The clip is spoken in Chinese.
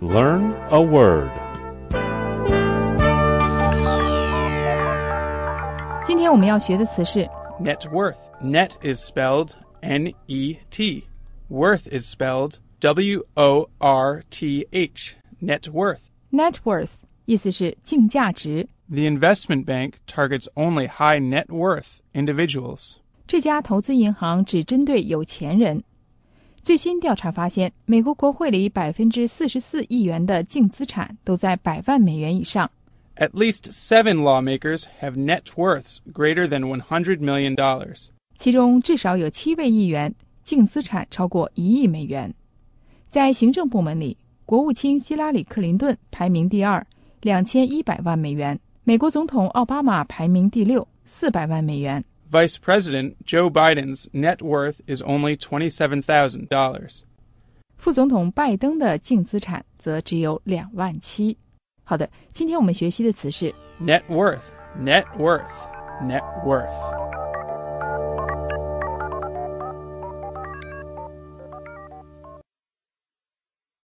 Learn a word. 今天我们要学的词是 Net worth. Net is spelled N-E-T. Worth is spelled W-O-R-T-H. Net worth. net worth， 意思是净价值。 The investment bank targets only high net worth individuals. 这家投资银行只针对有钱人。最新调查发现，美国国会里 44% 亿元的净资产都在100万美元以上。 At least 7 lawmakers have net worths greater than $100 million. 其中至少有7位议员净资产超过1亿美元。在行政部门里，国务卿希拉里·克林顿排名第2，2100万美元；美国总统奥巴马排名第6，400万美元。 Vice President Joe Biden's net worth is only $27,000. 副总统拜登的净资产则只有2万7。好的，今天我们学习的词是 Net worth, net worth, net worth.